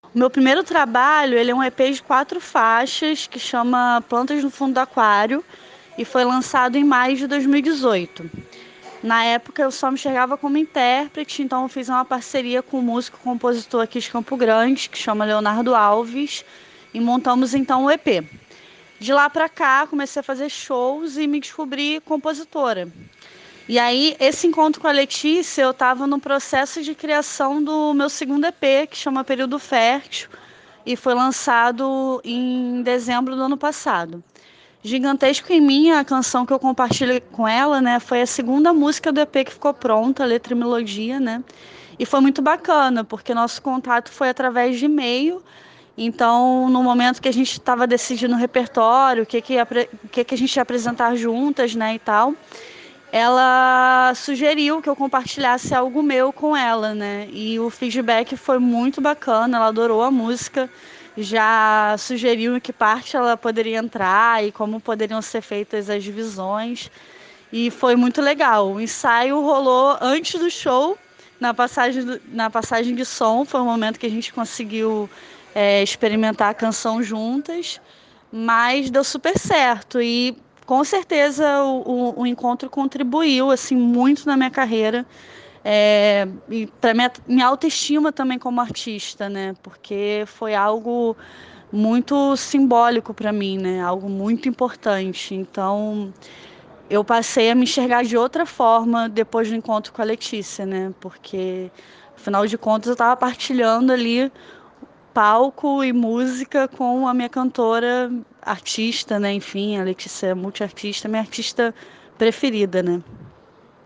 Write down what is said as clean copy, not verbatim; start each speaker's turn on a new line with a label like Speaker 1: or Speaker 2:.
Speaker 1: Meu primeiro trabalho, ele é um EP de 4 faixas que chama Plantas no Fundo do Aquário e foi lançado em maio de 2018. Na época eu só me enxergava como intérprete, então eu fiz uma parceria com um músico e compositor aqui de Campo Grande, que chama Leonardo Alves, e montamos então o EP. De lá pra cá, comecei a fazer shows e me descobri compositora. E aí, esse encontro com a Letícia, eu estava no processo de criação do meu segundo EP, que chama Período Fértil, e foi lançado em dezembro do ano passado. Gigantesco em mim, a canção que eu compartilhei com ela, né, foi a segunda música do EP que ficou pronta, letra e melodia, né? E foi muito bacana, porque nosso contato foi através de e-mail. Então, no momento que a gente estava decidindo o repertório, o que a gente ia apresentar juntas, né, e tal, ela sugeriu que eu compartilhasse algo meu com ela, né? E o feedback foi muito bacana, ela adorou a música, já sugeriu em que parte ela poderia entrar e como poderiam ser feitas as divisões. E foi muito legal. O ensaio rolou antes do show, na passagem de som, foi o momento que a gente conseguiu experimentar a canção juntas, mas deu super certo. E com certeza o encontro contribuiu assim muito na minha carreira, e para minha autoestima também como artista, né? Porque foi algo muito simbólico para mim, né? Algo muito importante. Então eu passei a me enxergar de outra forma depois do encontro com a Letícia, né? Porque, afinal de contas, eu estava partilhando ali palco e música com a minha cantora artista, né? Enfim, a Letícia é multiartista, minha artista preferida, né?